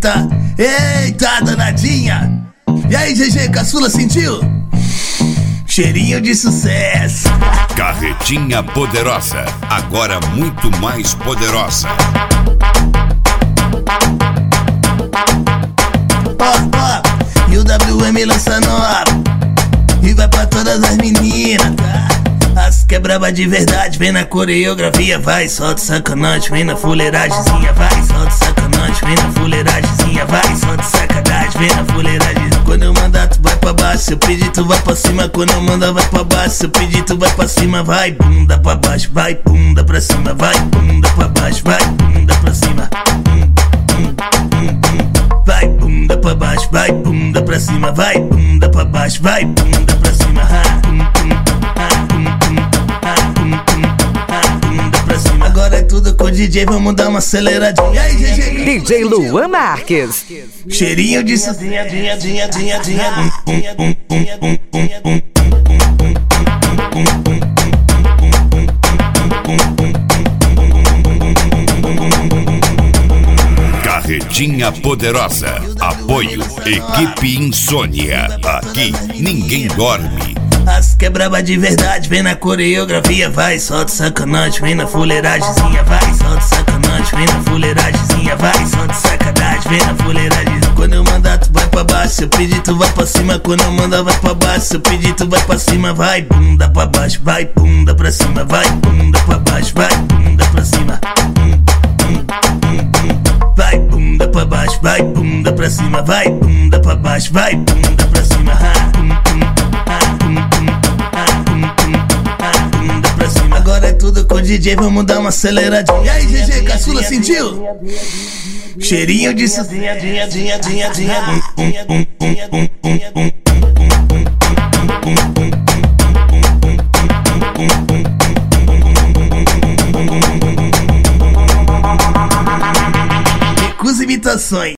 eita, eita, danadinha. E aí, GG, caçula, sentiu? Cheirinho de sucesso. Carretinha poderosa, agora muito mais poderosa. E o WM lança nova e vai pra todas as meninas, tá? As que é braba de verdade, vem na coreografia, vai, solta sacanagem, vem na fuleiragemzinha, vai, solta sacanagem, vem na fuleiragemzinha, vai, solta sacanagem, vem na fuleiragem. Quando eu mandar tu vai pra baixo, se eu pedir tu vai pra cima, quando eu mandar vai pra baixo, se eu pedir tu vai pra cima, vai bunda pra baixo, vai bunda pra cima, vai bunda pra baixo, vai bunda pra cima. Vai bunda pra baixo, vai bunda pra cima, vai bunda pra baixo, vai bunda pra cima. Bunda pra cima. Agora é tudo com o DJ, vamos dar uma aceleradinha. E aí, GG? DJ Luan Marques. Cheirinho de Carretinha poderosa, apoio Equipe Insônia, aqui ninguém dorme. As que é braba de verdade, vem na coreografia, vai, solta sacanagem, vem na fuleiragemzinha, vai, solta sacanagem, vem na fuleiragemzinha, vai, solta sacanagem, vem na fuleiragem. Quando eu mandar tu vai pra baixo, se eu pedir tu vai pra cima, quando eu mandar vai pra baixo, se eu pedir tu vai pra cima, vai bunda pra baixo, vai bunda pra cima, vai bunda pra baixo, vai bunda pra cima. Vai bunda pra baixo, vai bunda pra cima, vai bunda pra baixo, vai bunda pra cima. Bunda pra cima. Agora é tudo com o DJ, vamos dar uma aceleradinha. E aí, GG, caçula, sentiu? Cheirinho de recusa imitações.